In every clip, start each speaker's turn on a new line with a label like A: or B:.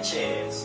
A: bitches.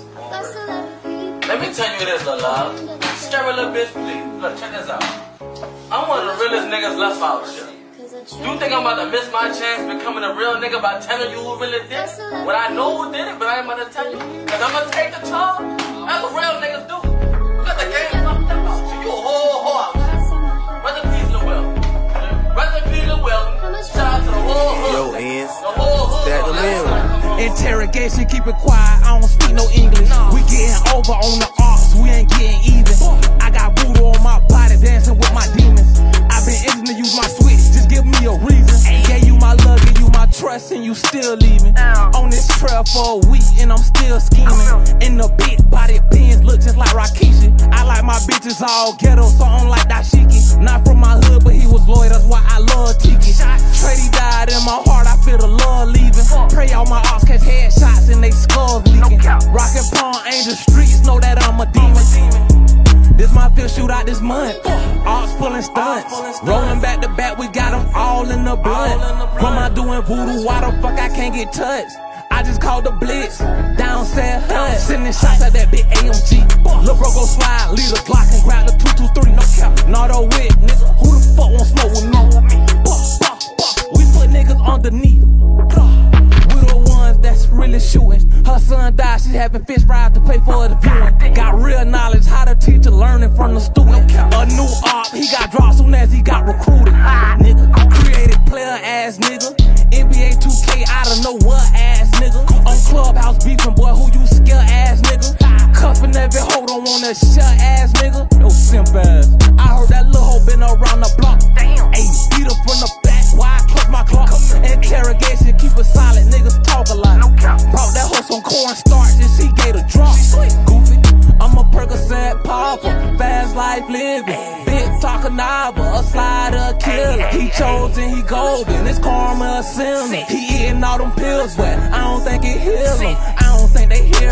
A: Let me tell you this, love. Scare a little bitch, please. Look, check this out. I'm one of the realest niggas left out here. You think I'm about to miss my chance becoming a real nigga by telling you who really did it? When I know who did it, but I ain't about to tell you. Cause I'm gonna take the charge. That's what real niggas do. You got the game fucked up. You a whole out. Rest in peace, Lil Will. Rest in peace, Lil Will. Shout out to the whole hood.
B: Yo, Ends.
A: The whole hood.
B: That the man.
C: Interrogation, keep it quiet. I don't speak no English. We getting over on the arts. We ain't getting even. I got voodoo on my body, dancing with my demons. I've been itching to use my switch. Just give me a reason. Gave you my love, gave you my trust, and you still leaving. On this trail for a week, and I'm still scheming. In the big body pins, look just like Rakishi. I like my bitches all ghetto, so I don't like dashiki. Not from my hood, but he was loyal, that's why I love Tiki. Trady died in my heart, I feel the love leaving. Pray all my ops catch headshots and they skulls leaking. Rockin' Palm Angel streets, know that I'm a demon. This my fifth shootout this month. Ops pulling stunts. Rolling back to back, we got them all in the blunt. Grandma doing voodoo, why the fuck I can't get touched? I just called the blitz, down said HUD. Sending shots at that big AMG. Lil' bro go slide, lead a Glock and grab the 223, no cap. Not a wit, nigga. Who the fuck won't smoke with me? We put niggas underneath. We the ones that's really shooting. Her son died, she having fish fries to pay for the viewing. Got real knowledge, how the teacher learning from the student. A new op, he got dropped soon as he got recruited. Nigga, created player ass nigga. NBA 2K, I don't know what ass nigga. On Clubhouse beefing, boy, who you scare ass nigga. Cuffing every hoe, don't wanna shut ass nigga. No simp ass. I heard that little hoe been around the block. Ayy, beat her from the back, why I clutch my clock. Interrogation, keep it solid, niggas talk a lot. Brought that hoe some cornstarch and she gave a drop. Goofy, I'm a Percocet popper, fast life living. Big Takanaba, a slider killer. He chosen, he golden, it's karma a sinner. He eating all them pills, but I don't think it heals him. I don't think they heal